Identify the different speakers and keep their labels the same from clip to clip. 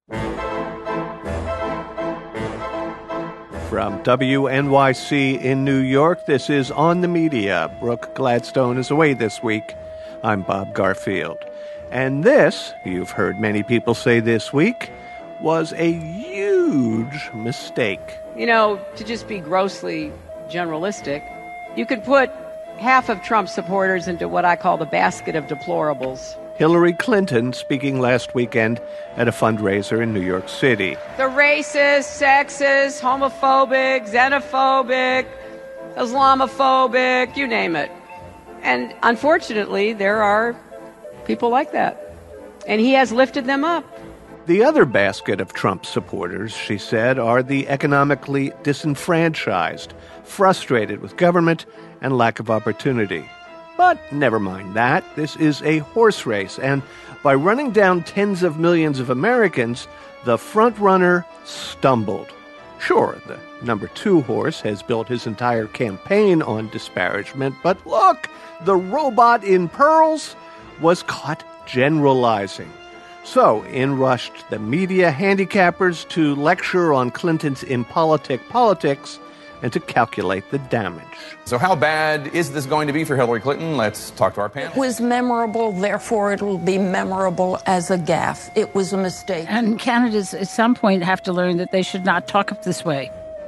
Speaker 1: From WNYC in New York, this is On the Media. Brooke Gladstone is away this week. I'm Bob Garfield. And this, you've heard many people say this week, was a huge mistake.
Speaker 2: You know, to just be grossly generalistic, you could put half of Trump's supporters into what I call the basket of deplorables.
Speaker 1: Hillary Clinton speaking last weekend at a fundraiser in New York City.
Speaker 2: The racist, sexist, homophobic, xenophobic, Islamophobic, you name it. And unfortunately, there are people like that. And he has lifted them up.
Speaker 1: The other basket of Trump supporters, she said, are the economically disenfranchised, frustrated with government and lack of opportunity. But never mind that. This is a horse race, and by running down tens of millions of Americans, the front-runner stumbled. Sure, the number 2 horse has built his entire campaign on disparagement, but look, the robot in pearls was caught generalizing. So, in rushed the media handicappers to lecture on Clinton's impolitic politics and to calculate the damage.
Speaker 3: So how bad is this going to be for Hillary Clinton? Let's talk to our panel.
Speaker 4: It was memorable, therefore it will be memorable as a gaffe. It was a mistake.
Speaker 5: And candidates at some point have to learn that they should not talk this way.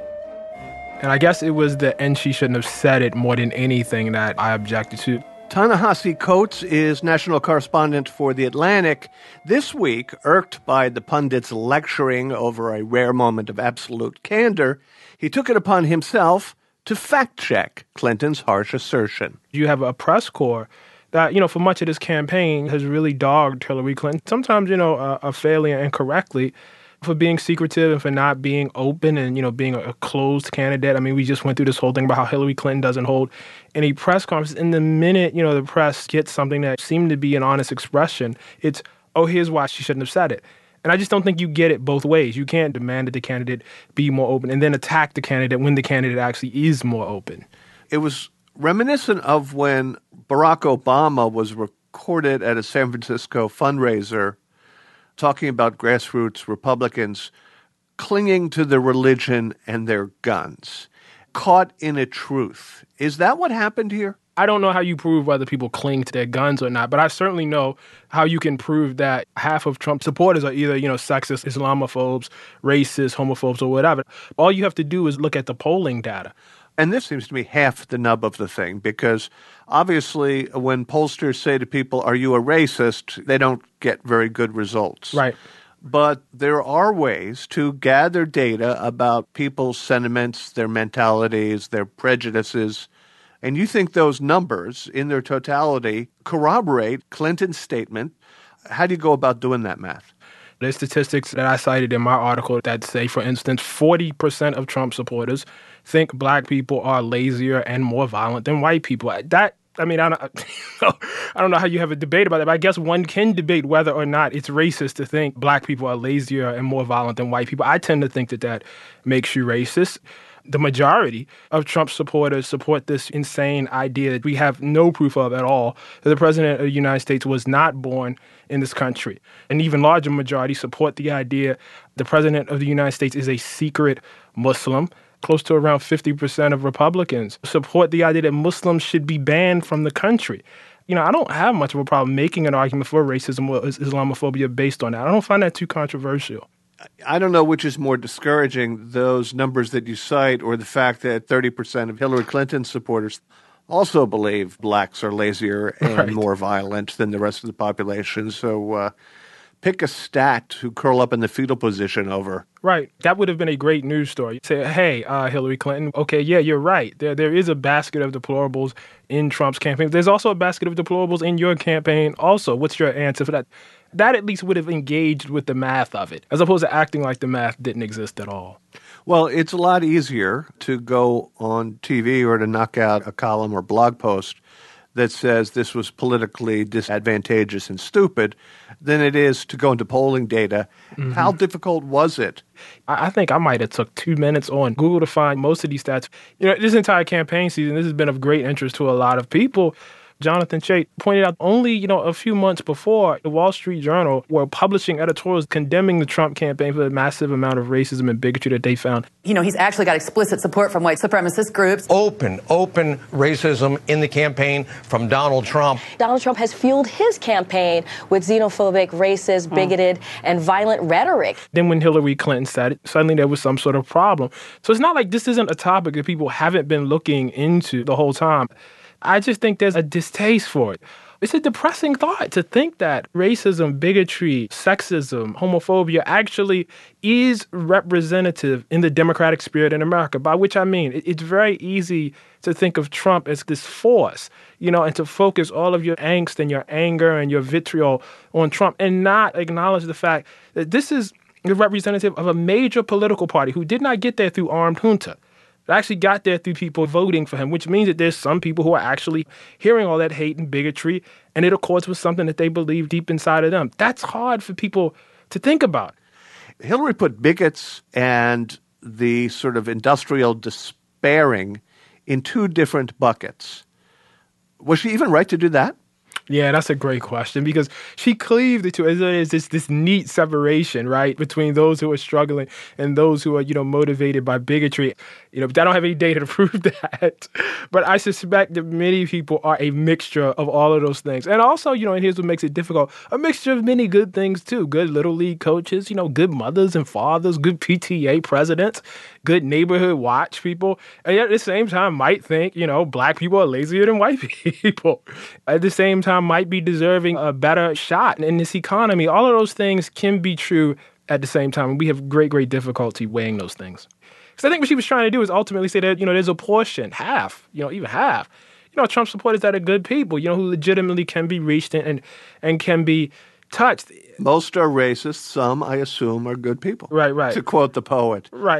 Speaker 6: And I guess it was the "and she shouldn't have said it" more than anything that I objected to.
Speaker 1: Ta-Nehisi Coates is national correspondent for The Atlantic. This week, irked by the pundits lecturing over a rare moment of absolute candor, he took it upon himself to fact-check Clinton's harsh assertion.
Speaker 6: You have a press corps that, for much of this campaign has really dogged Hillary Clinton, sometimes, fairly and incorrectly, for being secretive and for not being open and, being a closed candidate. I mean, we just went through this whole thing about how Hillary Clinton doesn't hold any press conferences. In the minute, the press gets something that seemed to be an honest expression, it's, oh, here's why she shouldn't have said it. And I just don't think you get it both ways. You can't demand that the candidate be more open and then attack the candidate when the candidate actually is more open.
Speaker 1: It was reminiscent of when Barack Obama was recorded at a San Francisco fundraiser talking about grassroots Republicans clinging to their religion and their guns, caught in a truth. Is that what happened here?
Speaker 6: I don't know how you prove whether people cling to their guns or not, but I certainly know how you can prove that half of Trump supporters are either, sexist, Islamophobes, racist, homophobes, or whatever. All you have to do is look at the polling data.
Speaker 1: And this seems to be half the nub of the thing, because obviously when pollsters say to people, are you a racist, they don't get very good results.
Speaker 6: Right.
Speaker 1: But there are ways to gather data about people's sentiments, their mentalities, their prejudices. And you think those numbers in their totality corroborate Clinton's statement. How do you go about doing that math?
Speaker 6: There's statistics that I cited in my article that say, for instance, 40% of Trump supporters think black people are lazier and more violent than white people. I don't know how you have a debate about that, but I guess one can debate whether or not it's racist to think black people are lazier and more violent than white people. I tend to think that makes you racist. The majority of Trump supporters support this insane idea that we have no proof of at all, that the president of the United States was not born in this country. An even larger majority support the idea the president of the United States is a secret Muslim. Close to around 50% of Republicans support the idea that Muslims should be banned from the country. I don't have much of a problem making an argument for racism or Islamophobia based on that. I don't find that too controversial.
Speaker 1: I don't know which is more discouraging, those numbers that you cite or the fact that 30% of Hillary Clinton supporters also believe blacks are lazier and more violent than the rest of the population. So pick a stat to curl up in the fetal position over.
Speaker 6: Right. That would have been a great news story. Say, hey, Hillary Clinton, okay, yeah, you're right. There is a basket of deplorables in Trump's campaign. There's also a basket of deplorables in your campaign also. What's your answer for that? That at least would have engaged with the math of it, as opposed to acting like the math didn't exist at all.
Speaker 1: Well, it's a lot easier to go on TV or to knock out a column or blog post that says this was politically disadvantageous and stupid than it is to go into polling data. Mm-hmm. How difficult was it?
Speaker 6: I think I might have took 2 minutes on Google to find most of these stats. This entire campaign season, this has been of great interest to a lot of people. Jonathan Chait pointed out only, a few months before, the Wall Street Journal were publishing editorials condemning the Trump campaign for the massive amount of racism and bigotry that they found.
Speaker 7: He's actually got explicit support from white supremacist groups.
Speaker 8: Open racism in the campaign from Donald Trump.
Speaker 9: Donald Trump has fueled his campaign with xenophobic, racist, bigoted, and violent rhetoric.
Speaker 6: Then when Hillary Clinton said it, suddenly there was some sort of problem. So it's not like this isn't a topic that people haven't been looking into the whole time. I just think there's a distaste for it. It's a depressing thought to think that racism, bigotry, sexism, homophobia actually is representative in the democratic spirit in America, by which I mean it's very easy to think of Trump as this force, and to focus all of your angst and your anger and your vitriol on Trump and not acknowledge the fact that this is the representative of a major political party who did not get there through armed junta. It actually got there through people voting for him, which means that there's some people who are actually hearing all that hate and bigotry, and it accords with something that they believe deep inside of them. That's hard for people to think about.
Speaker 1: Hillary put bigots and the sort of industrial despairing in two different buckets. Was she even right to do that?
Speaker 6: Yeah, that's a great question because she cleaved the two. There's this neat separation, right, between those who are struggling and those who are, motivated by bigotry. But I don't have any data to prove that. But I suspect that many people are a mixture of all of those things. And also, and here's what makes it difficult, a mixture of many good things too. Good Little League coaches, good mothers and fathers, good PTA presidents, good neighborhood watch people. And yet at the same time might think, black people are lazier than white people. At the same time might be deserving a better shot in this economy. All of those things can be true at the same time. And we have great, great difficulty weighing those things. Because I think what she was trying to do is ultimately say that, there's a portion, half, even half, Trump supporters that are good people, who legitimately can be reached and can be touched.
Speaker 1: Most are racist. Some, I assume, are good people.
Speaker 6: Right.
Speaker 1: To quote the poet.
Speaker 6: Right.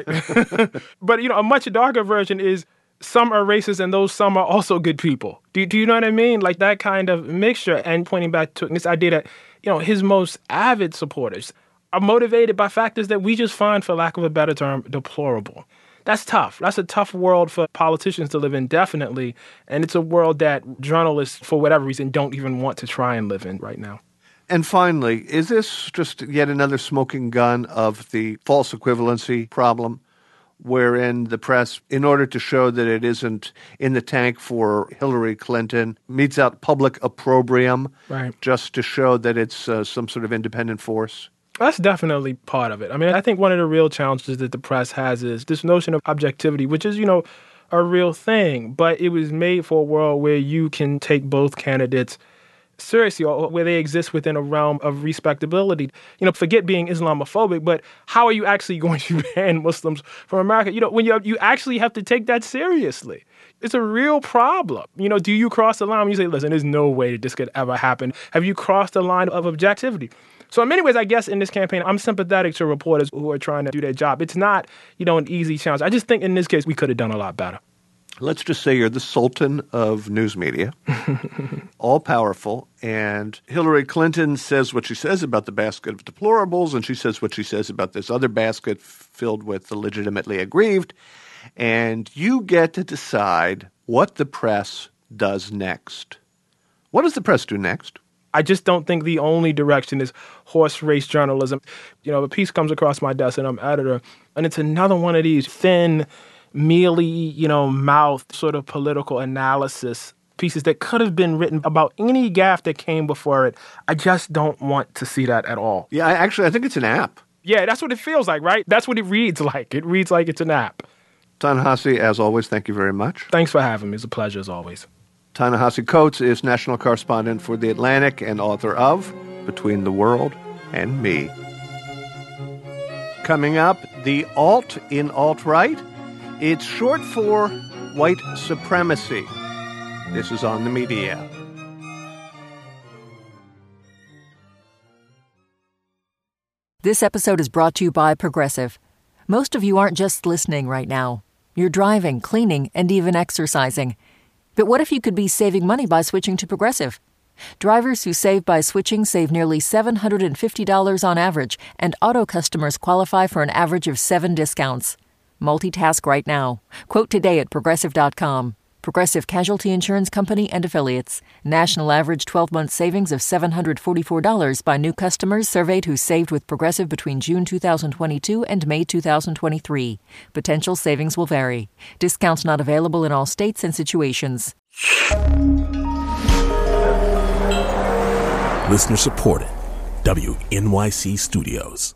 Speaker 6: But, a much darker version is some are racist and those some are also good people. Do you know what I mean? Like that kind of mixture, and pointing back to this idea that, his most avid supporters are motivated by factors that we just find, for lack of a better term, deplorable. That's tough. That's a tough world for politicians to live in, definitely. And it's a world that journalists, for whatever reason, don't even want to try and live in right now.
Speaker 1: And finally, is this just yet another smoking gun of the false equivalency problem, wherein the press, in order to show that it isn't in the tank for Hillary Clinton, meets out public opprobrium,
Speaker 6: right,
Speaker 1: just to show that it's some sort of independent force?
Speaker 6: That's definitely part of it. I mean, I think one of the real challenges that the press has is this notion of objectivity, which is, a real thing, but it was made for a world where you can take both candidates seriously, or where they exist within a realm of respectability. Forget being Islamophobic, but how are you actually going to ban Muslims from America? When you actually have to take that seriously. It's a real problem. Do you cross the line when you say, listen, there's no way that this could ever happen? Have you crossed the line of objectivity? So in many ways, I guess in this campaign, I'm sympathetic to reporters who are trying to do their job. It's not, an easy challenge. I just think in this case, we could have done a lot better.
Speaker 1: Let's just say you're the sultan of news media, all-powerful, and Hillary Clinton says what she says about the basket of deplorables, and she says what she says about this other basket filled with the legitimately aggrieved, and you get to decide what the press does next. What does the press do next?
Speaker 6: I just don't think the only direction is horse race journalism. A piece comes across my desk, and I'm editor, and it's another one of these thin, mealy, mouth sort of political analysis pieces that could have been written about any gaffe that came before it. I just don't want to see that at all.
Speaker 1: Yeah, I think it's an app.
Speaker 6: Yeah, that's what it feels like, right? That's what it reads like. It reads like it's an app.
Speaker 1: Ta-Nehisi, as always, thank you very much.
Speaker 6: Thanks for having me. It's a pleasure, as always.
Speaker 1: Ta-Nehisi Coates is national correspondent for The Atlantic and author of Between the World and Me. Coming up, the alt in alt-right. It's short for white supremacy. This is On the Media.
Speaker 10: This episode is brought to you by Progressive. Most of you aren't just listening right now. You're driving, cleaning, and even exercising. But what if you could be saving money by switching to Progressive? Drivers who save by switching save nearly $750 on average, and auto customers qualify for an average of 7 discounts. Multitask right now. Quote today at Progressive.com. Progressive Casualty Insurance Company and Affiliates. National average 12-month savings of $744 by new customers surveyed who saved with Progressive between June 2022 and May 2023. Potential savings will vary. Discounts not available in all states and situations.
Speaker 11: Listener supported. WNYC Studios.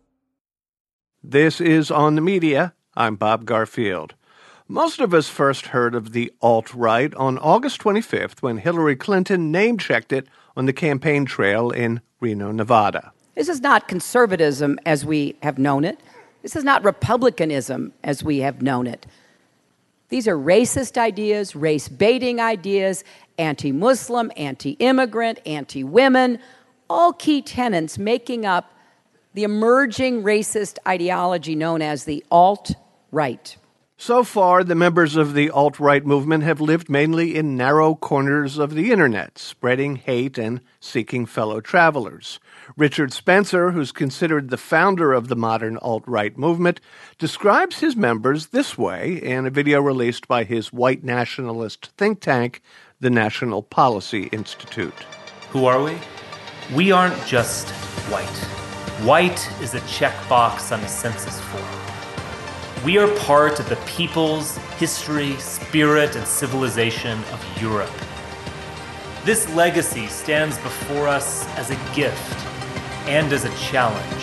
Speaker 1: This is On the Media. I'm Bob Garfield. Most of us first heard of the alt-right on August 25th when Hillary Clinton name-checked it on the campaign trail in Reno, Nevada.
Speaker 2: This is not conservatism as we have known it. This is not republicanism as we have known it. These are racist ideas, race-baiting ideas, anti-Muslim, anti-immigrant, anti-women, all key tenets making up the emerging racist ideology known as the alt-right.
Speaker 1: So far, the members of the alt-right movement have lived mainly in narrow corners of the internet, spreading hate and seeking fellow travelers. Richard Spencer, who's considered the founder of the modern alt-right movement, describes his members this way in a video released by his white nationalist think tank, the National Policy Institute.
Speaker 12: Who are we? We aren't just white. White is a checkbox on a census form. We are part of the people's history, spirit, and civilization of Europe. This legacy stands before us as a gift and as a challenge.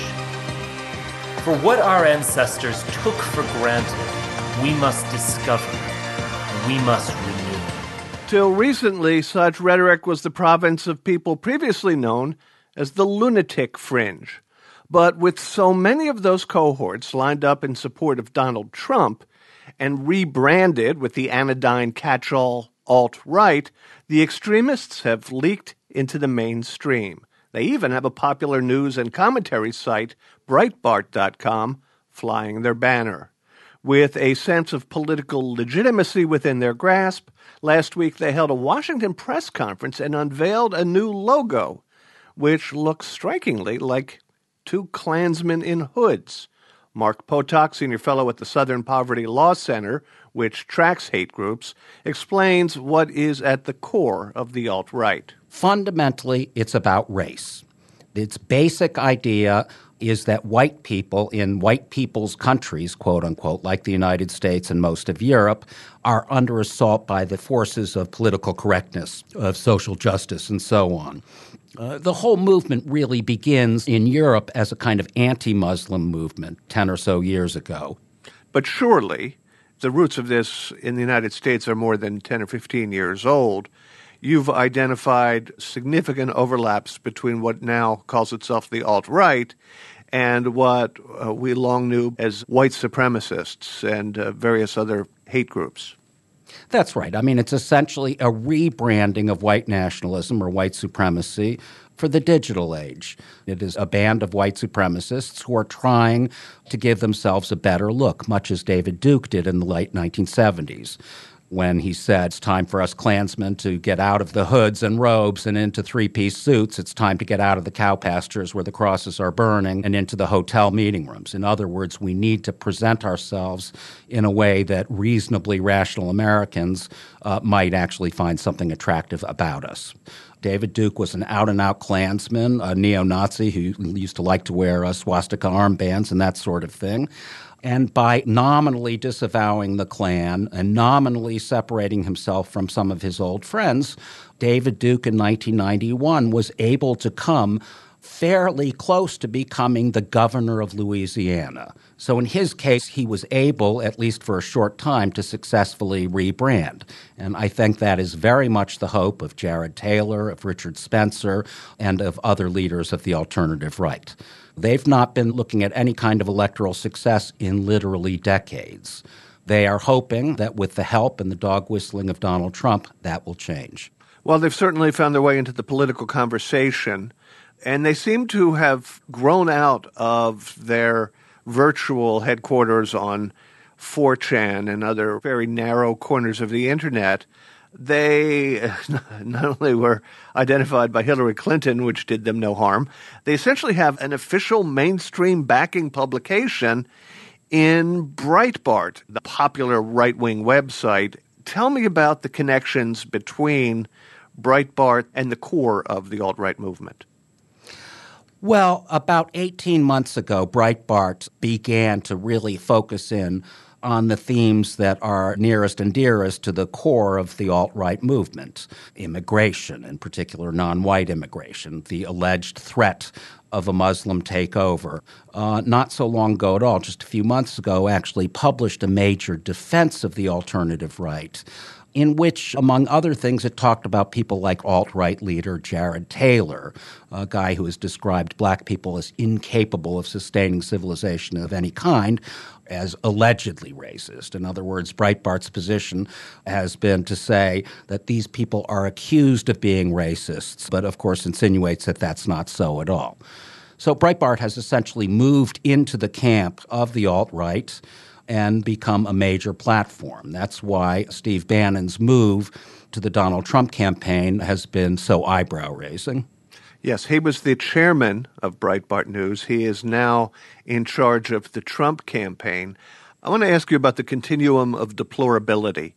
Speaker 12: For what our ancestors took for granted, we must discover, we must renew.
Speaker 1: Till recently, such rhetoric was the province of people previously known as the lunatic fringe. But with so many of those cohorts lined up in support of Donald Trump and rebranded with the anodyne catch-all alt-right, the extremists have leaked into the mainstream. They even have a popular news and commentary site, Breitbart.com, flying their banner. With a sense of political legitimacy within their grasp, last week they held a Washington press conference and unveiled a new logo, which looks strikingly like two Klansmen in hoods. Mark Potok, senior fellow at the Southern Poverty Law Center, which tracks hate groups, explains what is at the core of the alt-right.
Speaker 13: Fundamentally, it's about race. Its basic idea is that white people in white people's countries, quote unquote, like the United States and most of Europe, are under assault by the forces of political correctness, of social justice, and so on. The whole movement really begins in Europe as a kind of anti-Muslim movement 10 or so years ago.
Speaker 1: But surely the roots of this in the United States are more than 10 or 15 years old. You've identified significant overlaps between what now calls itself the alt-right and what we long knew as white supremacists and various other hate groups.
Speaker 13: That's right. I mean, it's essentially a rebranding of white nationalism or white supremacy for the digital age. It is a band of white supremacists who are trying to give themselves a better look, much as David Duke did in the late 1970s. When he said, it's time for us Klansmen to get out of the hoods and robes and into three-piece suits. It's time to get out of the cow pastures where the crosses are burning and into the hotel meeting rooms. In other words, we need to present ourselves in a way that reasonably rational Americans might actually find something attractive about us. David Duke was an out-and-out Klansman, a neo-Nazi who used to like to wear swastika armbands and that sort of thing. And by nominally disavowing the Klan and nominally separating himself from some of his old friends, David Duke in 1991 was able to come fairly close to becoming the governor of Louisiana. So in his case, he was able, at least for a short time, to successfully rebrand. And I think that is very much the hope of Jared Taylor, of Richard Spencer, and of other leaders of the alternative right. They've not been looking at any kind of electoral success in literally decades. They are hoping that with the help and the dog whistling of Donald Trump, that will change.
Speaker 1: Well, they've certainly found their way into the political conversation, and they seem to have grown out of their virtual headquarters on 4chan and other very narrow corners of the internet. They not only were identified by Hillary Clinton, which did them no harm, they essentially have an official mainstream backing publication in Breitbart, the popular right-wing website Tell me about the connections between Breitbart and the core of the alt-right movement.
Speaker 13: Well, about 18 months ago, Breitbart began to really focus in on the themes that are nearest and dearest to the core of the alt-right movement: immigration, in particular non-white immigration, the alleged threat of a Muslim takeover. Not so long ago at all, just a few months ago, actually published a major defense of the alternative right, in which, among other things, it talked about people like alt-right leader Jared Taylor, a guy who has described black people as incapable of sustaining civilization of any kind, as allegedly racist. In other words, Breitbart's position has been to say that these people are accused of being racists, but of course insinuates that that's not so at all. So Breitbart has essentially moved into the camp of the alt-right and become a major platform. That's why Steve Bannon's move to the Donald Trump campaign has been so eyebrow-raising.
Speaker 1: Yes, he was the chairman of Breitbart News. He is now in charge of the Trump campaign. I want to ask you about the continuum of deplorability.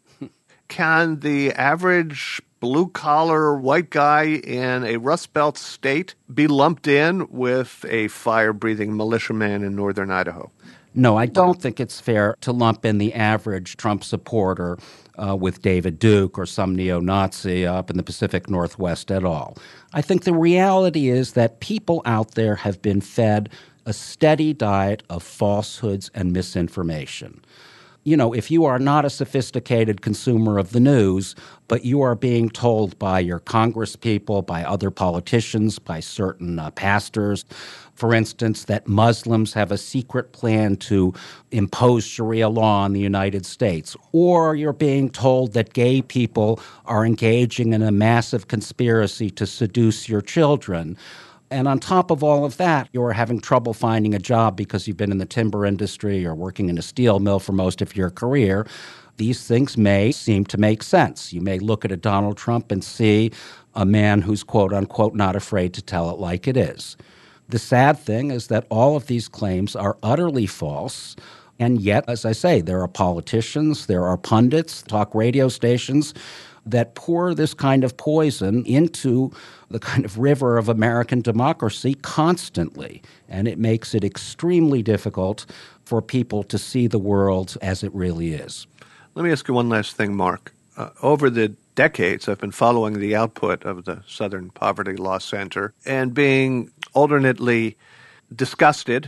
Speaker 1: Can the average blue-collar white guy in a Rust Belt state be lumped in with a fire-breathing militiaman in northern Idaho?
Speaker 13: No, I don't think it's fair to lump in the average Trump supporter with David Duke or some neo-Nazi up in the Pacific Northwest at all. I think the reality is that people out there have been fed a steady diet of falsehoods and misinformation. You know, if you are not a sophisticated consumer of the news, but you are being told by your congresspeople, by other politicians, by certain pastors, for instance, that Muslims have a secret plan to impose Sharia law in the United States, or you're being told that gay people are engaging in a massive conspiracy to seduce your children. And on top of all of that, you're having trouble finding a job because you've been in the timber industry or working in a steel mill for most of your career. These things may seem to make sense. You may look at a Donald Trump and see a man who's, quote unquote, not afraid to tell it like it is. The sad thing is that all of these claims are utterly false. And yet, as I say, there are politicians, there are pundits, talk radio stations that pour this kind of poison into the kind of river of American democracy constantly. And it makes it extremely difficult for people to see the world as it really is.
Speaker 1: Let me ask you one last thing, Mark. Over the decades, I've been following the output of the Southern Poverty Law Center and being alternately disgusted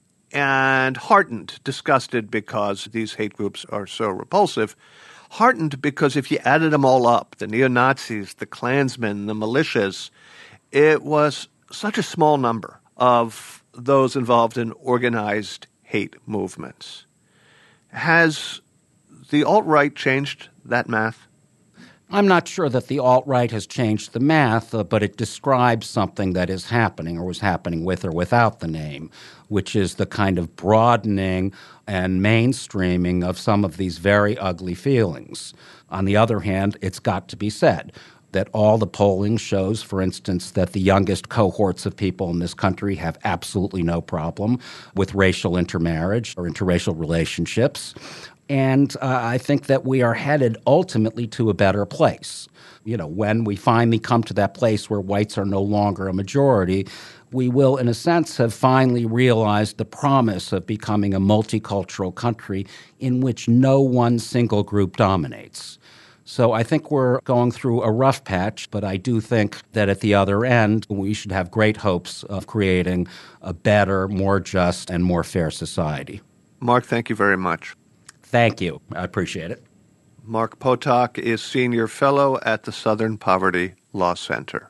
Speaker 1: and heartened. Disgusted because these hate groups are so repulsive. Heartened because if you added them all up, the neo-Nazis, the Klansmen, the militias, it was such a small number of those involved in organized hate movements. Has the alt-right changed that math?
Speaker 13: I'm not sure that the alt-right has changed the math, but it describes something that is happening or was happening with or without the name, which is the kind of broadening and mainstreaming of some of these very ugly feelings. On the other hand, it's got to be said that all the polling shows, for instance, that the youngest cohorts of people in this country have absolutely no problem with racial intermarriage or interracial relationships. And I think that we are headed ultimately to a better place. You know, when we finally come to that place where whites are no longer a majority, we will, in a sense, have finally realized the promise of becoming a multicultural country in which no one single group dominates. So I think we're going through a rough patch, but I do think that at the other end, we should have great hopes of creating a better, more just, and more fair society.
Speaker 1: Mark, thank you very much.
Speaker 13: Thank you. I appreciate it.
Speaker 1: Mark Potok is Senior Fellow at the Southern Poverty Law Center.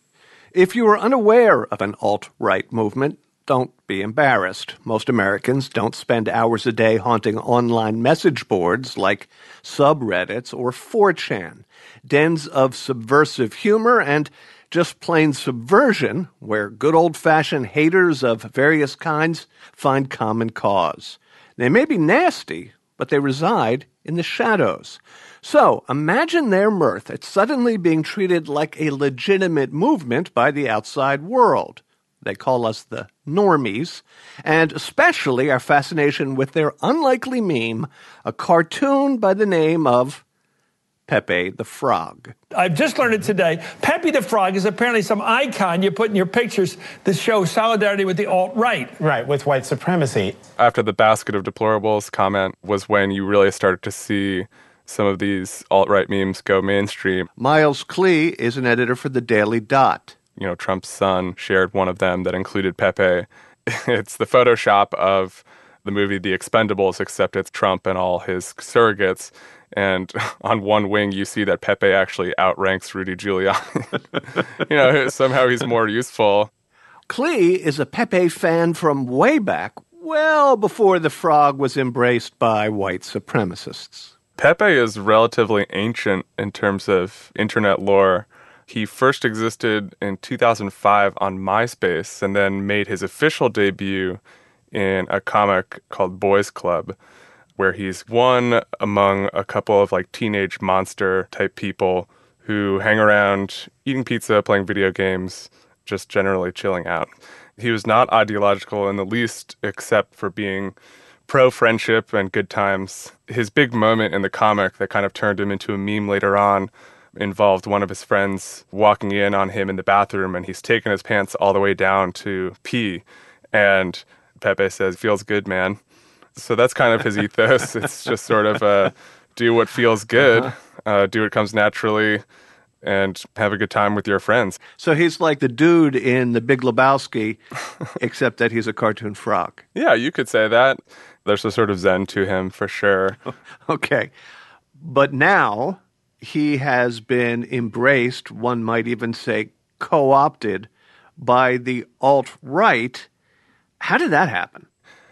Speaker 1: If you are unaware of an alt-right movement, don't be embarrassed. Most Americans don't spend hours a day haunting online message boards like subreddits or 4chan, dens of subversive humor and just plain subversion where good old-fashioned haters of various kinds find common cause. They may be nasty, but they reside in the shadows. So imagine their mirth at suddenly being treated like a legitimate movement by the outside world. They call us the normies, and especially our fascination with their unlikely meme, a cartoon by the name of Pepe the Frog.
Speaker 14: I've just learned it today. Pepe the Frog is apparently some icon you put in your pictures that show solidarity with the alt-right.
Speaker 15: Right, with white supremacy.
Speaker 16: After the basket of deplorables comment was when you really started to see some of these alt-right memes go mainstream.
Speaker 1: Miles Klee is an editor for the Daily Dot.
Speaker 16: You know, Trump's son shared one of them that included Pepe. It's the Photoshop of the movie The Expendables, except it's Trump and all his surrogates. And on one wing, you see that Pepe actually outranks Rudy Giuliani. You know, somehow he's more useful.
Speaker 1: Klee is a Pepe fan from way back, well before the Frog was embraced by white supremacists.
Speaker 16: Pepe is relatively ancient in terms of internet lore. He first existed in 2005 on MySpace and then made his official debut in a comic called Boys Club, where he's one among a couple of like teenage monster type people who hang around eating pizza, playing video games, just generally chilling out. He was not ideological in the least, except for being pro-friendship and good times. His big moment in the comic that kind of turned him into a meme later on involved one of his friends walking in on him in the bathroom, and he's taken his pants all the way down to pee. And Pepe says, "Feels good, man." So that's kind of his ethos. It's just sort of do what feels good, do what comes naturally, and have a good time with your friends.
Speaker 1: So he's like the dude in The Big Lebowski, except that he's a cartoon frog.
Speaker 16: Yeah, you could say that. There's a sort of zen to him for sure.
Speaker 1: Okay. But now he has been embraced, one might even say co-opted, by the alt-right. How did that happen?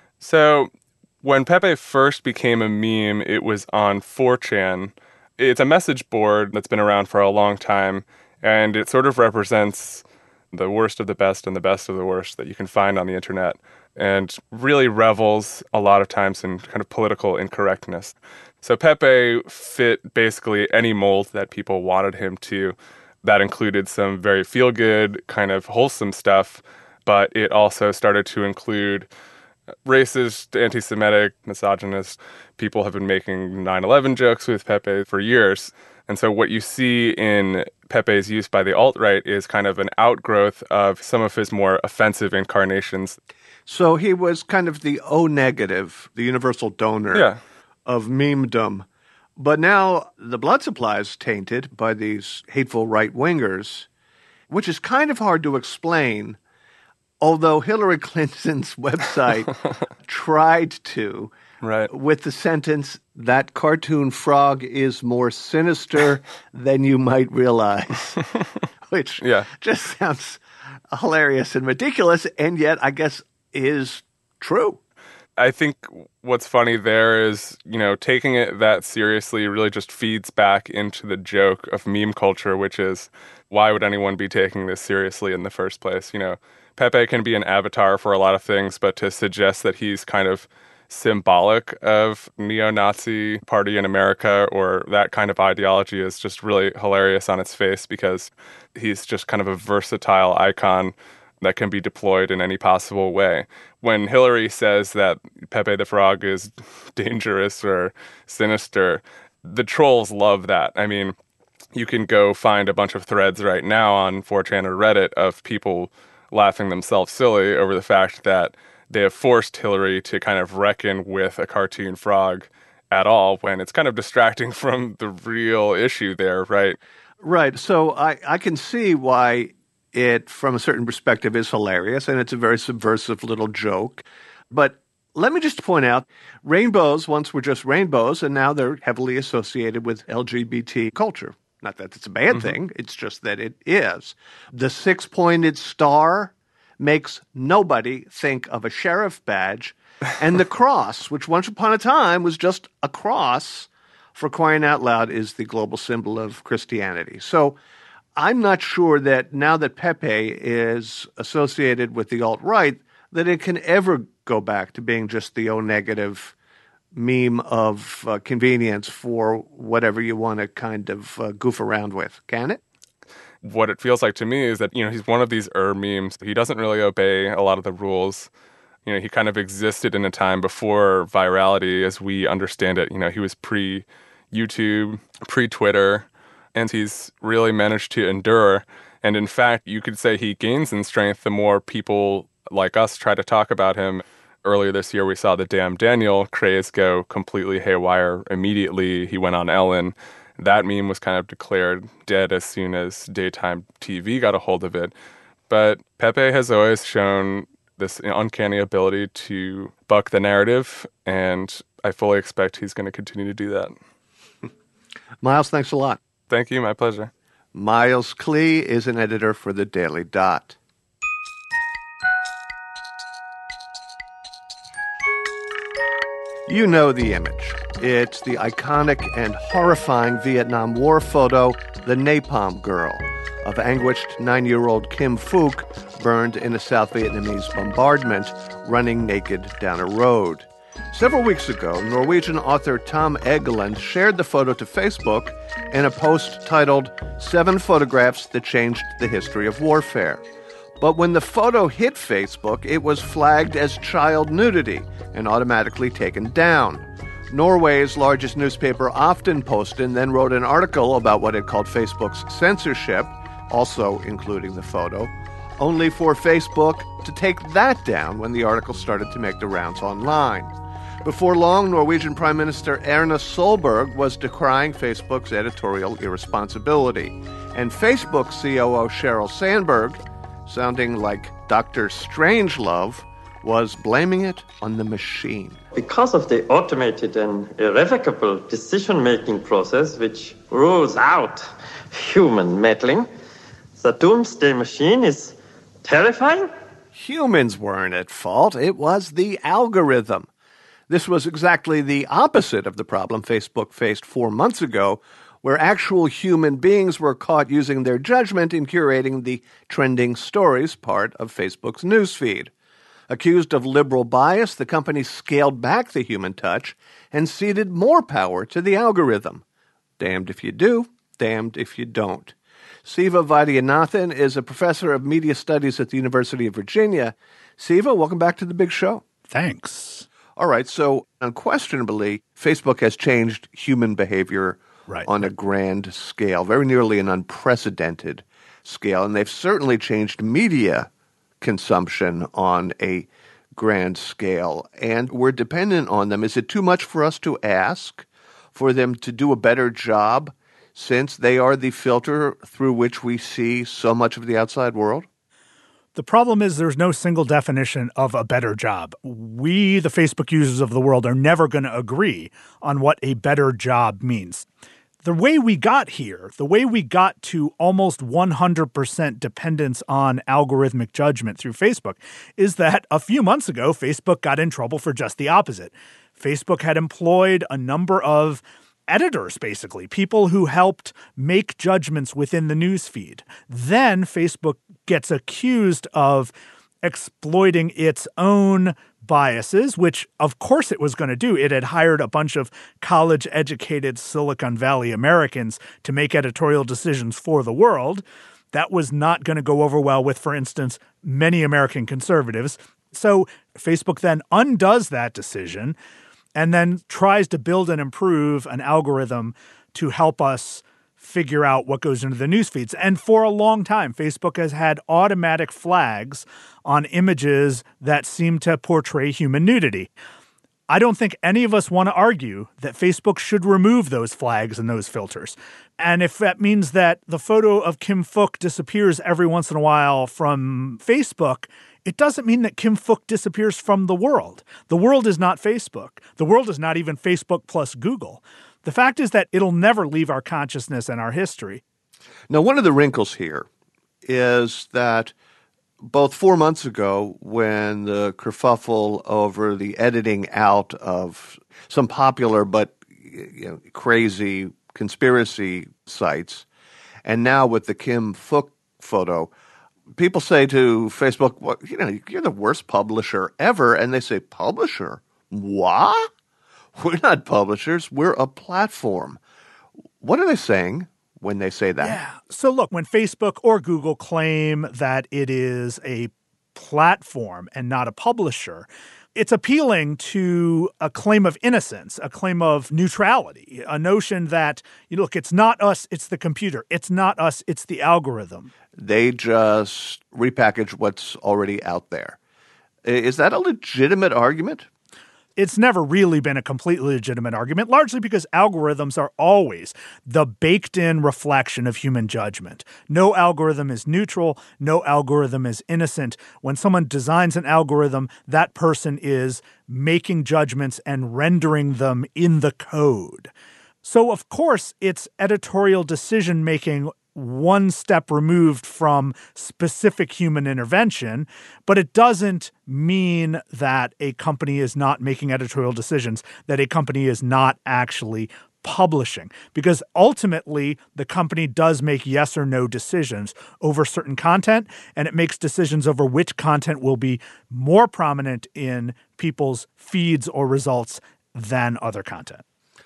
Speaker 16: So when Pepe first became a meme, it was on 4chan. It's a message board that's been around for a long time, and it sort of represents the worst of the best and the best of the worst that you can find on the internet, and really revels a lot of times in kind of political incorrectness. So Pepe fit basically any mold that people wanted him to. That included some very feel-good, kind of wholesome stuff, but it also started to include racist, anti-Semitic, misogynist. People have been making 9/11 jokes with Pepe for years. And so what you see in Pepe's use by the alt-right is kind of an outgrowth of some of his more offensive incarnations.
Speaker 1: So he was kind of the O-negative, the universal donor of memedom. But now the blood supply is tainted by these hateful right-wingers, which is kind of hard to explain. Although Hillary Clinton's website tried to, with the sentence, "That cartoon frog is more sinister than you might realize," which just sounds hilarious and ridiculous, and yet I guess is true.
Speaker 16: I think what's funny there is, you know, taking it that seriously really just feeds back into the joke of meme culture, which is, why would anyone be taking this seriously in the first place? You know, Pepe can be an avatar for a lot of things, but to suggest that he's kind of symbolic of neo-Nazi party in America or that kind of ideology is just really hilarious on its face, because he's just kind of a versatile icon that can be deployed in any possible way. When Hillary says that Pepe the Frog is dangerous or sinister, the trolls love that. I mean, you can go find a bunch of threads right now on 4chan or Reddit of people laughing themselves silly over the fact that they have forced Hillary to kind of reckon with a cartoon frog at all, when it's kind of distracting from the real issue there, right?
Speaker 1: Right. So I can see why it, from a certain perspective, is hilarious, and it's a very subversive little joke. But let me just point out, rainbows once were just rainbows, and now they're heavily associated with LGBT culture. Not that it's a bad thing, it's just that it is. The six-pointed star makes nobody think of a sheriff badge, and the cross, which once upon a time was just a cross, for crying out loud, is the global symbol of Christianity. So I'm not sure that now that Pepe is associated with the alt-right, that it can ever go back to being just the O-negative meme of convenience for whatever you want to kind of goof around with. Can it?
Speaker 16: What it feels like to me is that, you know, he's one of these memes. He doesn't really obey a lot of the rules. You know, he kind of existed in a time before virality as we understand it. You know, he was pre YouTube, pre-Twitter, and he's really managed to endure. And in fact, you could say he gains in strength the more people like us try to talk about him. Earlier this year, we saw the Damn Daniel craze go completely haywire immediately. He went on Ellen. That meme was kind of declared dead as soon as daytime TV got a hold of it. But Pepe has always shown this uncanny ability to buck the narrative, and I fully expect he's going to continue to do that.
Speaker 1: Miles, thanks a lot.
Speaker 16: Thank you. My pleasure.
Speaker 1: Miles Klee is an editor for The Daily Dot. You know the image. It's the iconic and horrifying Vietnam War photo, The Napalm Girl, of anguished 9-year-old Kim Phuc burned in a South Vietnamese bombardment, running naked down a road. Several weeks ago, Norwegian author Tom Egeland shared the photo to Facebook in a post titled 7 Photographs That Changed the History of Warfare. But when the photo hit Facebook, it was flagged as child nudity and automatically taken down. Norway's largest newspaper, Aftenposten, then wrote an article about what it called Facebook's censorship, also including the photo, only for Facebook to take that down when the article started to make the rounds online. Before long, Norwegian Prime Minister Erna Solberg was decrying Facebook's editorial irresponsibility. And Facebook COO Sheryl Sandberg, sounding like Dr. Strangelove, was blaming it on the machine.
Speaker 15: Because of the automated and irrevocable decision-making process which rules out human meddling, the doomsday machine is terrifying.
Speaker 1: Humans weren't at fault. It was the algorithm. This was exactly the opposite of the problem Facebook faced 4 months ago, where actual human beings were caught using their judgment in curating the trending stories part of Facebook's newsfeed. Accused of liberal bias, the company scaled back the human touch and ceded more power to the algorithm. Damned if you do, damned if you don't. Siva Vaidyanathan is a professor of media studies at the University of Virginia. Siva, welcome back to the big show.
Speaker 17: Thanks.
Speaker 1: All right, so unquestionably, Facebook has changed human behavior on a grand scale, very nearly an unprecedented scale, and they've certainly changed media consumption on a grand scale, and we're dependent on them. Is it too much for us to ask for them to do a better job since they are the filter through which we see so much of the outside world?
Speaker 17: The problem is there's no single definition of a better job. We, the Facebook users of the world, are never going to agree on what a better job means. The way we got here, the way we got to almost 100% dependence on algorithmic judgment through Facebook, is that a few months ago, Facebook got in trouble for just the opposite. Facebook had employed a number of editors, basically, people who helped make judgments within the newsfeed. Then Facebook gets accused of exploiting its own biases, which of course it was going to do. It had hired a bunch of college-educated Silicon Valley Americans to make editorial decisions for the world. That was not going to go over well with, for instance, many American conservatives. So Facebook then undoes that decision and then tries to build and improve an algorithm to help us figure out what goes into the news feeds. And for a long time, Facebook has had automatic flags on images that seem to portray human nudity. I don't think any of us want to argue that Facebook should remove those flags and those filters. And if that means that the photo of Kim Phuc disappears every once in a while from Facebook, it doesn't mean that Kim Phuc disappears from the world. The world is not Facebook. The world is not even Facebook plus Google. The fact is that it'll never leave our consciousness and our history.
Speaker 1: Now, one of the wrinkles here is that both 4 months ago, when the kerfuffle over the editing out of some popular but crazy conspiracy sites, and now with the Kim Phuc photo, people say to Facebook, well, you're the worst publisher ever. And they say, publisher? What? We're not publishers. We're a platform. What are they saying when they say that?
Speaker 17: Yeah. So look, when Facebook or Google claim that it is a platform and not a publisher, It's appealing to a claim of innocence, a claim of neutrality, a notion that, look, it's not us, it's the computer. It's not us, it's the algorithm.
Speaker 1: They just repackage what's already out there. Is that a legitimate argument?
Speaker 17: It's never really been a completely legitimate argument, largely because algorithms are always the baked-in reflection of human judgment. No algorithm is neutral. No algorithm is innocent. When someone designs an algorithm, that person is making judgments and rendering them in the code. So, of course, it's editorial decision-making one step removed from specific human intervention, but it doesn't mean that a company is not making editorial decisions, that a company is not actually publishing. Because ultimately, the company does make yes or no decisions over certain content, and it makes decisions over which content will be more prominent in people's feeds or results than other content.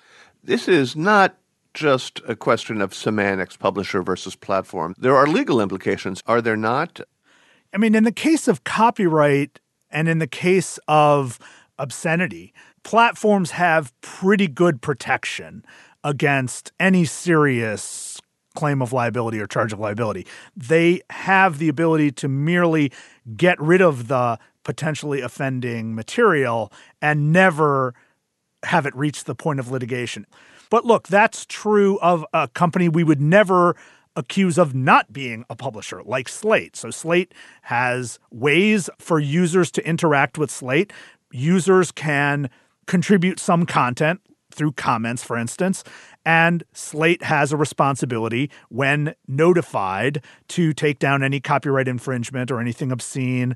Speaker 1: This is not just a question of semantics, publisher versus platform. There are legal implications, are there not?
Speaker 17: I mean, in the case of copyright and in the case of obscenity, platforms have pretty good protection against any serious claim of liability or charge of liability. They have the ability to merely get rid of the potentially offending material and never have it reach the point of litigation. But look, that's true of a company we would never accuse of not being a publisher, like Slate. So Slate has ways for users to interact with Slate. Users can contribute some content through comments, for instance, and Slate has a responsibility when notified to take down any copyright infringement or anything obscene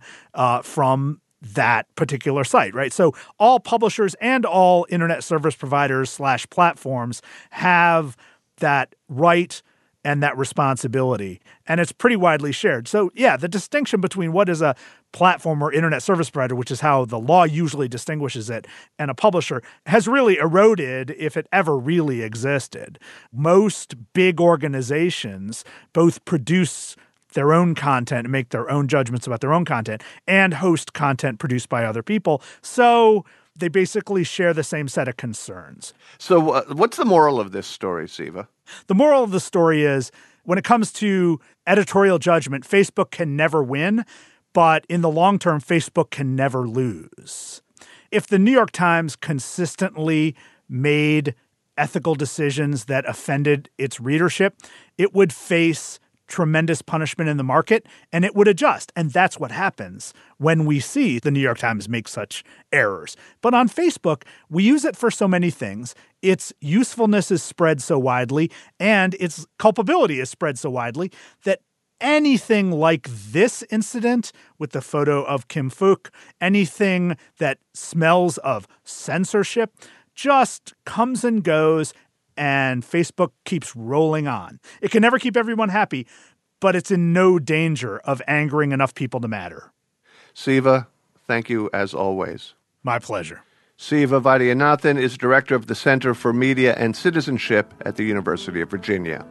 Speaker 17: from that particular site, right? So all publishers and all internet service providers / platforms have that right and that responsibility, and it's pretty widely shared. So yeah, the distinction between what is a platform or internet service provider, which is how the law usually distinguishes it, and a publisher has really eroded if it ever really existed. Most big organizations both produce their own content and make their own judgments about their own content and host content produced by other people. So they basically share the same set of concerns.
Speaker 1: So what's the moral of this story, Siva?
Speaker 17: The moral of the story is when it comes to editorial judgment, Facebook can never win, but in the long term, Facebook can never lose. If the New York Times consistently made ethical decisions that offended its readership, it would face tremendous punishment in the market, and it would adjust. And that's what happens when we see the New York Times make such errors. But on Facebook, we use it for so many things. Its usefulness is spread so widely, and its culpability is spread so widely that anything like this incident with the photo of Kim Phuc, anything that smells of censorship, just comes and goes, and Facebook keeps rolling on. It can never keep everyone happy, but it's in no danger of angering enough people to matter.
Speaker 1: Siva, thank you as always.
Speaker 17: My pleasure.
Speaker 1: Siva Vaidyanathan is director of the Center for Media and Citizenship at the University of Virginia.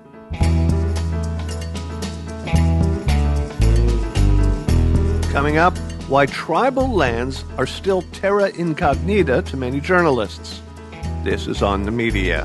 Speaker 1: Coming up, why tribal lands are still terra incognita to many journalists. This is On the Media.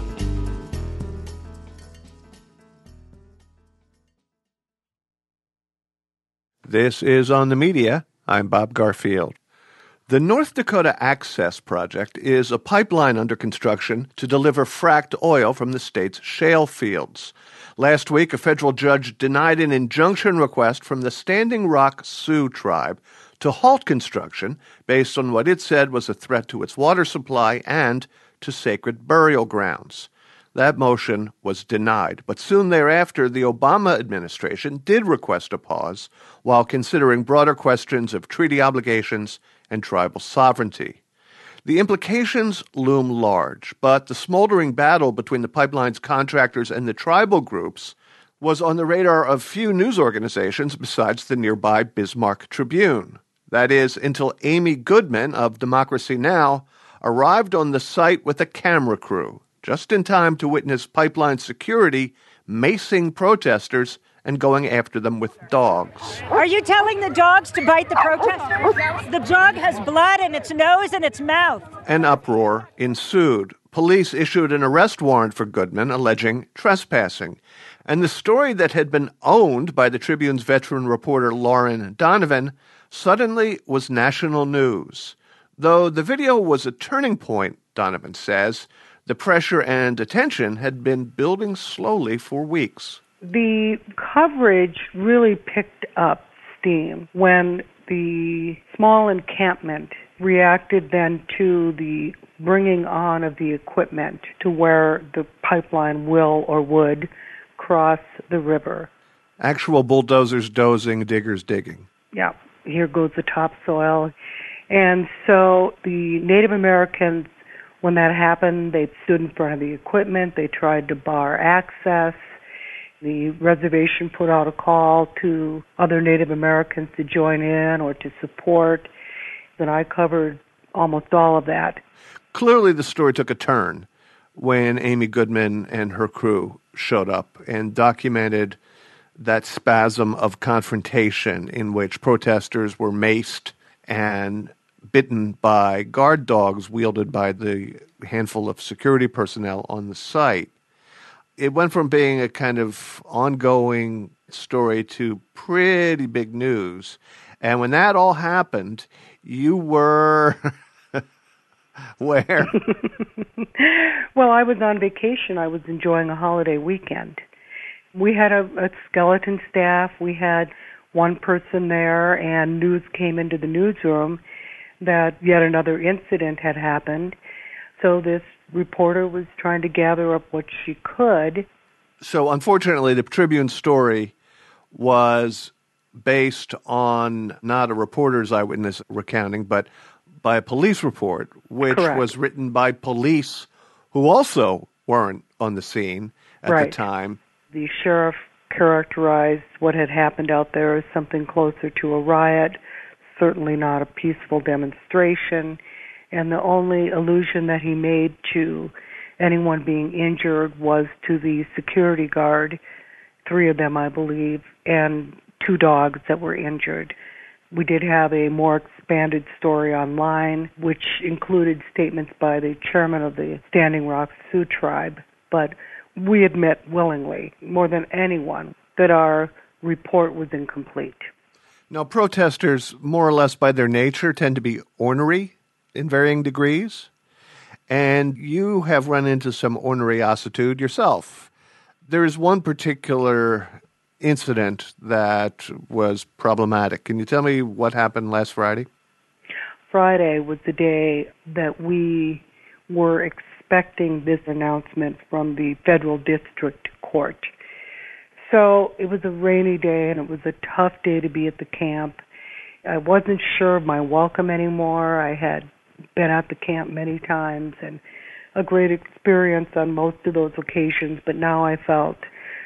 Speaker 1: This is On the Media. I'm Bob Garfield. The North Dakota Access Project is a pipeline under construction to deliver fracked oil from the state's shale fields. Last week, a federal judge denied an injunction request from the Standing Rock Sioux tribe to halt construction based on what it said was a threat to its water supply and to sacred burial grounds. That motion was denied, but soon thereafter, the Obama administration did request a pause while considering broader questions of treaty obligations and tribal sovereignty. The implications loom large, but the smoldering battle between the pipeline's contractors and the tribal groups was on the radar of few news organizations besides the nearby Bismarck Tribune. That is, until Amy Goodman of Democracy Now! Arrived on the site with a camera crew, just in time to witness pipeline security macing protesters and going after them with dogs.
Speaker 18: Are you telling the dogs to bite the protesters? The dog has blood in its nose and its mouth.
Speaker 1: An uproar ensued. Police issued an arrest warrant for Goodman, alleging trespassing. And the story that had been owned by the Tribune's veteran reporter Lauren Donovan suddenly was national news. Though the video was a turning point, Donovan says, the pressure and attention had been building slowly for weeks.
Speaker 19: The coverage really picked up steam when the small encampment reacted then to the bringing on of the equipment to where the pipeline will or would cross the river.
Speaker 1: Actual bulldozers dozing, diggers digging.
Speaker 19: Yeah, here goes the topsoil. And so the Native Americans, when that happened, they stood in front of the equipment. They tried to bar access. The reservation put out a call to other Native Americans to join in or to support. Then I covered almost all of that.
Speaker 1: Clearly the story took a turn when Amy Goodman and her crew showed up and documented that spasm of confrontation in which protesters were maced and bitten by guard dogs wielded by the handful of security personnel on the site. It went from being a kind of ongoing story to pretty big news. And when that all happened, you were where?
Speaker 19: Well, I was on vacation. I was enjoying a holiday weekend. We had a skeleton staff. We had one person there, and news came into the newsroom that yet another incident had happened. So this reporter was trying to gather up what she could.
Speaker 1: So unfortunately, the Tribune story was based on not a reporter's eyewitness recounting, but by a police report, which
Speaker 19: Correct.
Speaker 1: was written by police who also weren't on the scene at
Speaker 19: Right.
Speaker 1: the time.
Speaker 19: The sheriff characterized what had happened out there as something closer to a riot, certainly not a peaceful demonstration, and the only allusion that he made to anyone being injured was to the security guard, 3 of them, I believe, and 2 dogs that were injured. We did have a more expanded story online, which included statements by the chairman of the Standing Rock Sioux tribe, but we admit willingly, more than anyone, that our report was incomplete.
Speaker 1: Now, protesters, more or less by their nature, tend to be ornery in varying degrees, and you have run into some orneriositude yourself. There is one particular incident that was problematic. Can you tell me what happened last Friday?
Speaker 19: Friday was the day that we were expecting this announcement from the federal district court. So it was a rainy day, and it was a tough day to be at the camp. I wasn't sure of my welcome anymore. I had been at the camp many times and a great experience on most of those occasions, but now I felt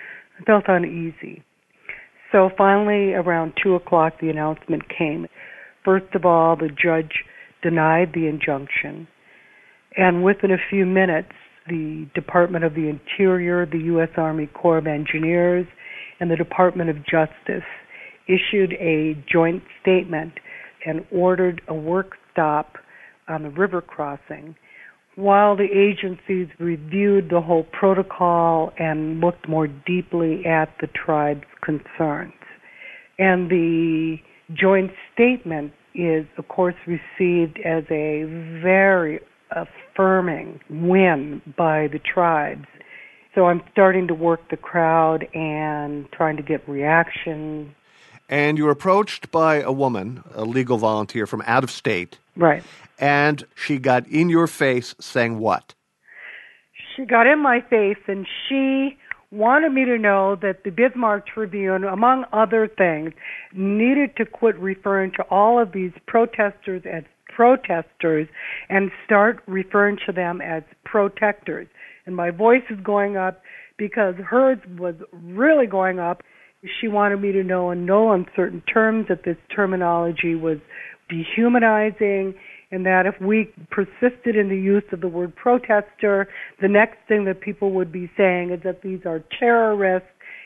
Speaker 19: uneasy. So finally, around 2 o'clock, the announcement came. First of all, the judge denied the injunction, and within a few minutes, the Department of the Interior, the U.S. Army Corps of Engineers, and the Department of Justice issued a joint statement and ordered a work stop on the river crossing while the agencies reviewed the whole protocol and looked more deeply at the tribe's concerns. And the joint statement is, of course, received as a very affirming win by the tribes. So I'm starting to work the crowd and trying to get reaction.
Speaker 1: And you were approached by a woman, a legal volunteer from out of state.
Speaker 19: Right.
Speaker 1: And she got in your face saying what?
Speaker 19: She got in my face and she wanted me to know that the Bismarck Tribune, among other things, needed to quit referring to all of these protesters as protesters and start referring to them as protectors. And my voice is going up because hers was really going up. She wanted me to know in no uncertain terms that this terminology was dehumanizing, and that if we persisted in the use of the word protester, the next thing that people would be saying is that these are terrorists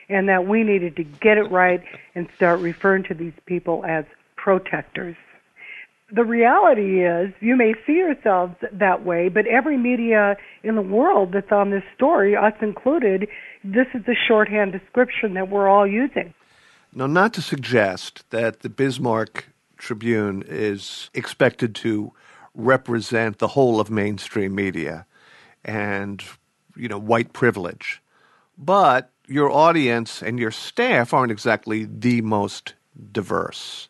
Speaker 19: and that we needed to get it right and start referring to these people as protectors. The reality is, you may see yourselves that way, but every media in the world that's on this story, us included, this is the shorthand description that we're all using.
Speaker 1: Now, not to suggest that the Bismarck Tribune is expected to represent the whole of mainstream media and, white privilege, but your audience and your staff aren't exactly the most diverse.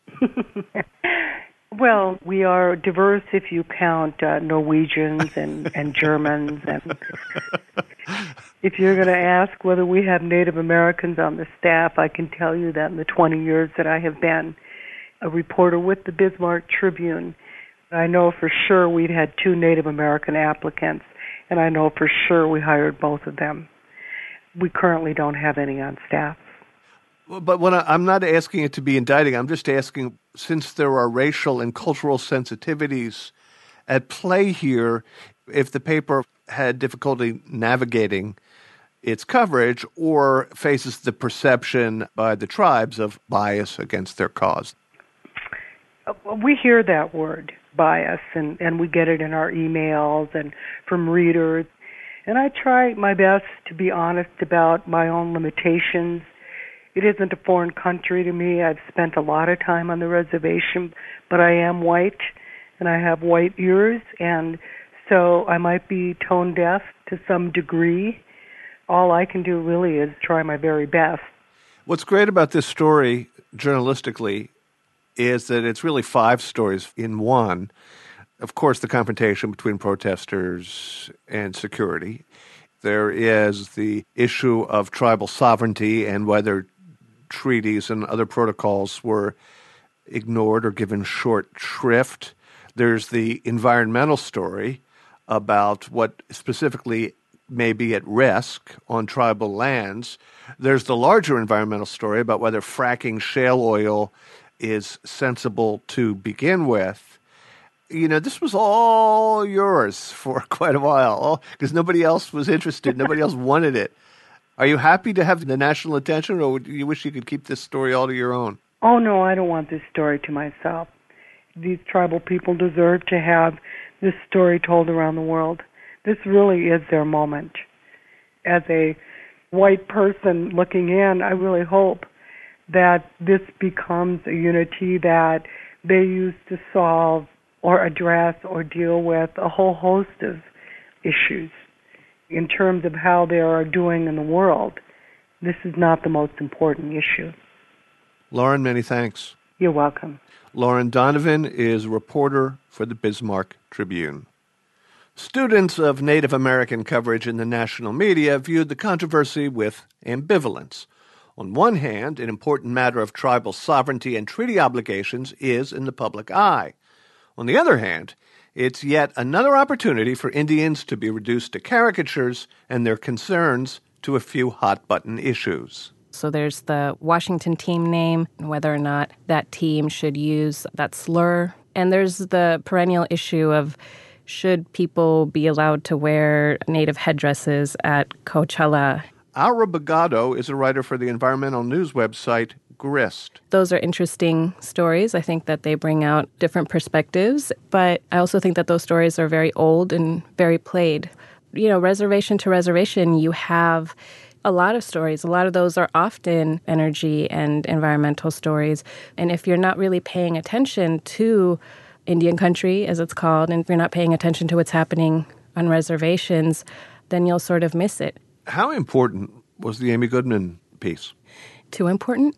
Speaker 19: Well, we are diverse if you count Norwegians and Germans. And if you're going to ask whether we have Native Americans on the staff, I can tell you that in the 20 years that I have been a reporter with the Bismarck Tribune, I know for sure we'd had 2 Native American applicants, and I know for sure we hired both of them. We currently don't have any on staff.
Speaker 1: But I'm not asking it to be indicting. I'm just asking, since there are racial and cultural sensitivities at play here, if the paper had difficulty navigating its coverage or faces the perception by the tribes of bias against their cause.
Speaker 19: We hear that word, bias, and we get it in our emails and from readers. And I try my best to be honest about my own limitations. It isn't a foreign country to me. I've spent a lot of time on the reservation, but I am white, and I have white ears, and so I might be tone deaf to some degree. All I can do really is try my very best.
Speaker 1: What's great about this story, journalistically, is that it's really 5 stories in one. Of course, the confrontation between protesters and security. There is the issue of tribal sovereignty and whether treaties and other protocols were ignored or given short shrift. There's the environmental story about what specifically may be at risk on tribal lands. There's the larger environmental story about whether fracking shale oil is sensible to begin with. This was all yours for quite a while because nobody else was interested. Nobody else wanted it. Are you happy to have the national attention, or do you wish you could keep this story all to your own?
Speaker 19: Oh, no, I don't want this story to myself. These tribal people deserve to have this story told around the world. This really is their moment. As a white person looking in, I really hope that this becomes a unity that they use to solve or address or deal with a whole host of issues. In terms of how they are doing in the world, this is not the most important issue.
Speaker 1: Lauren, many thanks.
Speaker 19: You're welcome.
Speaker 1: Lauren Donovan is a reporter for the Bismarck Tribune. Students of Native American coverage in the national media viewed the controversy with ambivalence. On one hand, an important matter of tribal sovereignty and treaty obligations is in the public eye. On the other hand, it's yet another opportunity for Indians to be reduced to caricatures and their concerns to a few hot-button issues.
Speaker 20: So there's the Washington team name, whether or not that team should use that slur. And there's the perennial issue of should people be allowed to wear native headdresses at Coachella.
Speaker 1: Aura Bogado is a writer for the environmental news website Grist.
Speaker 20: Those are interesting stories. I think that they bring out different perspectives, but I also think that those stories are very old and very played. Reservation to reservation, you have a lot of stories. A lot of those are often energy and environmental stories. And if you're not really paying attention to Indian country, as it's called, and if you're not paying attention to what's happening on reservations, then you'll sort of miss it.
Speaker 1: How important was the Amy Goodman piece?
Speaker 20: Too important?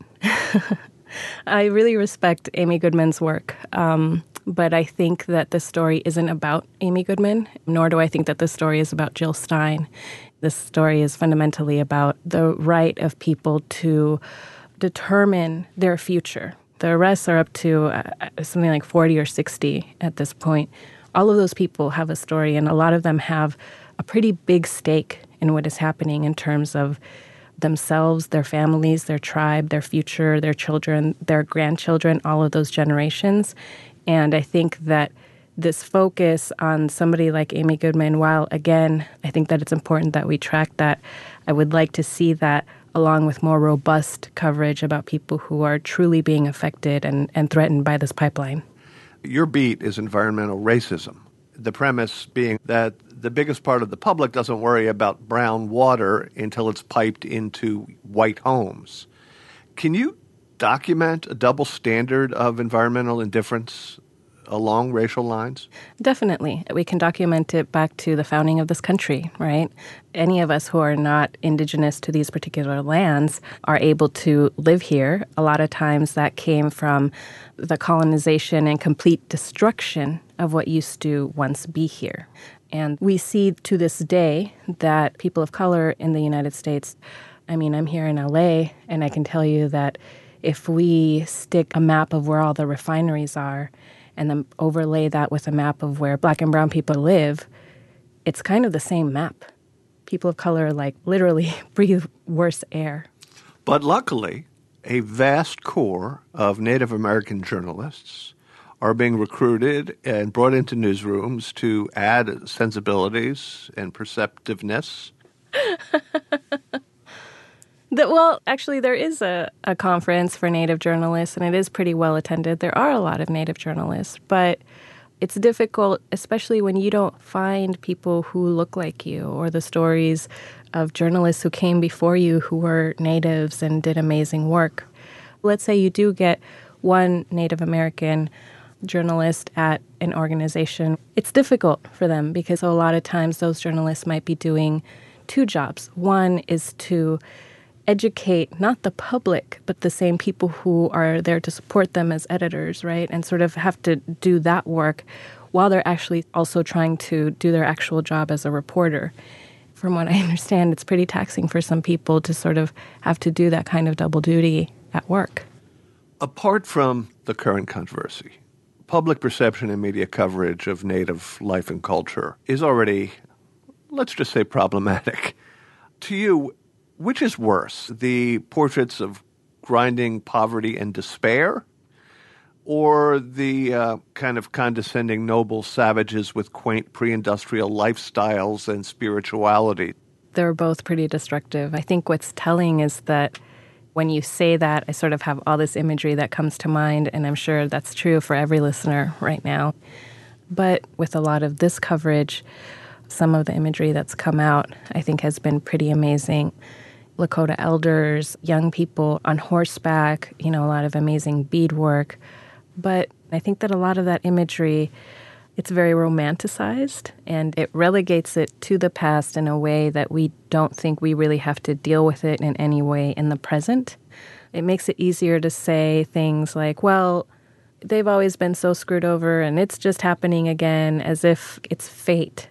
Speaker 20: I really respect Amy Goodman's work, but I think that this story isn't about Amy Goodman, nor do I think that this story is about Jill Stein. This story is fundamentally about the right of people to determine their future. The arrests are up to something like 40 or 60 at this point. All of those people have a story, and a lot of them have a pretty big stake in what is happening in terms of themselves, their families, their tribe, their future, their children, their grandchildren, all of those generations. And I think that this focus on somebody like Amy Goodman, while, again, I think that it's important that we track that, I would like to see that along with more robust coverage about people who are truly being affected and threatened by this pipeline.
Speaker 1: Your beat is environmental racism. The premise being that the biggest part of the public doesn't worry about brown water until it's piped into white homes. Can you document a double standard of environmental indifference along racial lines?
Speaker 20: Definitely. We can document it back to the founding of this country, right? Any of us who are not indigenous to these particular lands are able to live here. A lot of times that came from the colonization and complete destruction of what used to once be here. And we see to this day that people of color in the United States, I mean, I'm here in LA, and I can tell you that if we stick a map of where all the refineries are and then overlay that with a map of where Black and brown people live, it's kind of the same map. People of color, like, literally breathe worse air.
Speaker 1: But luckily, a vast core of Native American journalists are being recruited and brought into newsrooms to add sensibilities and perceptiveness.
Speaker 20: Well, actually, there is a conference for Native journalists, and it is pretty well attended. There are a lot of Native journalists, but it's difficult, especially when you don't find people who look like you or the stories of journalists who came before you who were natives and did amazing work. Let's say you do get one Native American journalist at an organization. It's difficult for them because a lot of times those journalists might be doing two jobs. One is to educate not the public, but the same people who are there to support them as editors, right? And sort of have to do that work while they're actually also trying to do their actual job as a reporter. From what I understand, it's pretty taxing for some people to sort of have to do that kind of double duty at work.
Speaker 1: Apart from the current controversy, public perception and media coverage of Native life and culture is already, let's just say, problematic. To you, which is worse, the portraits of grinding poverty and despair, or the kind of condescending noble savages with quaint pre-industrial lifestyles and spirituality?
Speaker 20: They're both pretty destructive. I think what's telling is that when you say that, I sort of have all this imagery that comes to mind, and I'm sure that's true for every listener right now. But with a lot of this coverage, some of the imagery that's come out, I think, has been pretty amazing. Lakota elders, young people on horseback, a lot of amazing beadwork. But I think that a lot of that imagery, it's very romanticized, and it relegates it to the past in a way that we don't think we really have to deal with it in any way in the present. It makes it easier to say things like, well, they've always been so screwed over and it's just happening again, as if it's fate.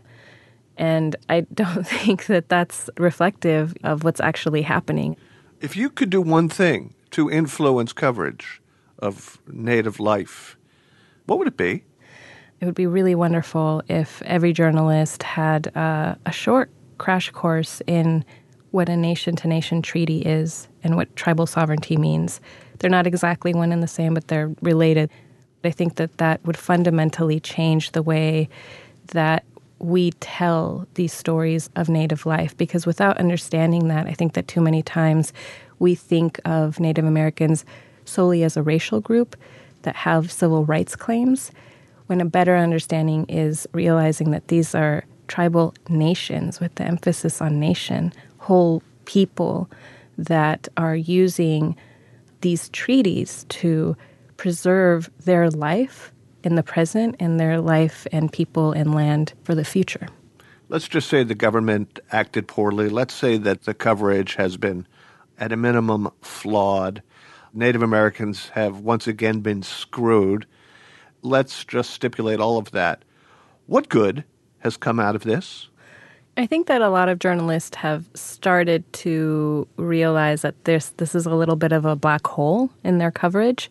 Speaker 20: And I don't think that that's reflective of what's actually happening.
Speaker 1: If you could do one thing to influence coverage of Native life, what would it be?
Speaker 20: It would be really wonderful if every journalist had a short crash course in what a nation-to-nation treaty is and what tribal sovereignty means. They're not exactly one and the same, but they're related. I think that that would fundamentally change the way that we tell these stories of Native life, because without understanding that, I think that too many times we think of Native Americans solely as a racial group that have civil rights claims, when a better understanding is realizing that these are tribal nations, with the emphasis on nation, whole people that are using these treaties to preserve their life in the present and their life and people and land for the future.
Speaker 1: Let's just say the government acted poorly. Let's say that the coverage has been, at a minimum, flawed. Native Americans have once again been screwed. Let's just stipulate all of that. What good has come out of this?
Speaker 20: I think that a lot of journalists have started to realize that this is a little bit of a black hole in their coverage,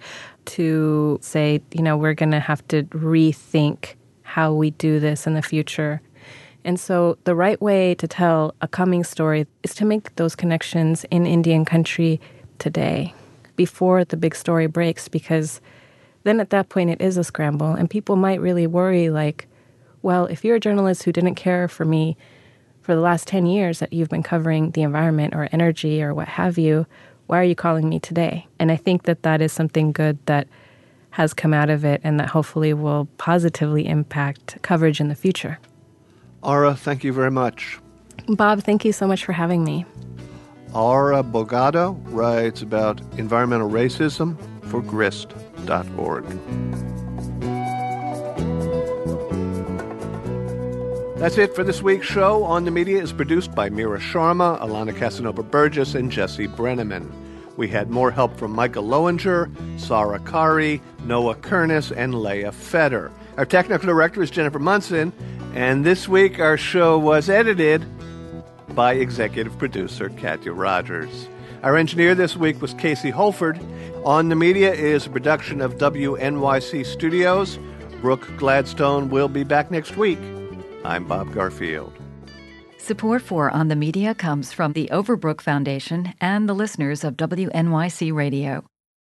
Speaker 20: to say, we're going to have to rethink how we do this in the future. And so the right way to tell a coming story is to make those connections in Indian country today, before the big story breaks, because then at that point it is a scramble, and people might really worry, like, well, if you're a journalist who didn't care for me for the last 10 years that you've been covering the environment or energy or what have you, why are you calling me today? And I think that that is something good that has come out of it and that hopefully will positively impact coverage in the future.
Speaker 1: Aura, thank you very much.
Speaker 20: Bob, thank you so much for having me.
Speaker 1: Aura Bogado writes about environmental racism for grist.org. That's it for this week's show. On the Media is produced by Mira Sharma, Alana Casanova-Burgess, and Jesse Brenneman. We had more help from Micah Lowinger, Sarah Kari, Noah Kernis, and Leah Feder. Our technical director is Jennifer Munson, and this week our show was edited by executive producer Katya Rogers. Our engineer this week was Casey Holford. On the Media is a production of WNYC Studios. Brooke Gladstone will be back next week. I'm Bob Garfield.
Speaker 21: Support for On the Media comes from the Overbrook Foundation and the listeners of WNYC Radio.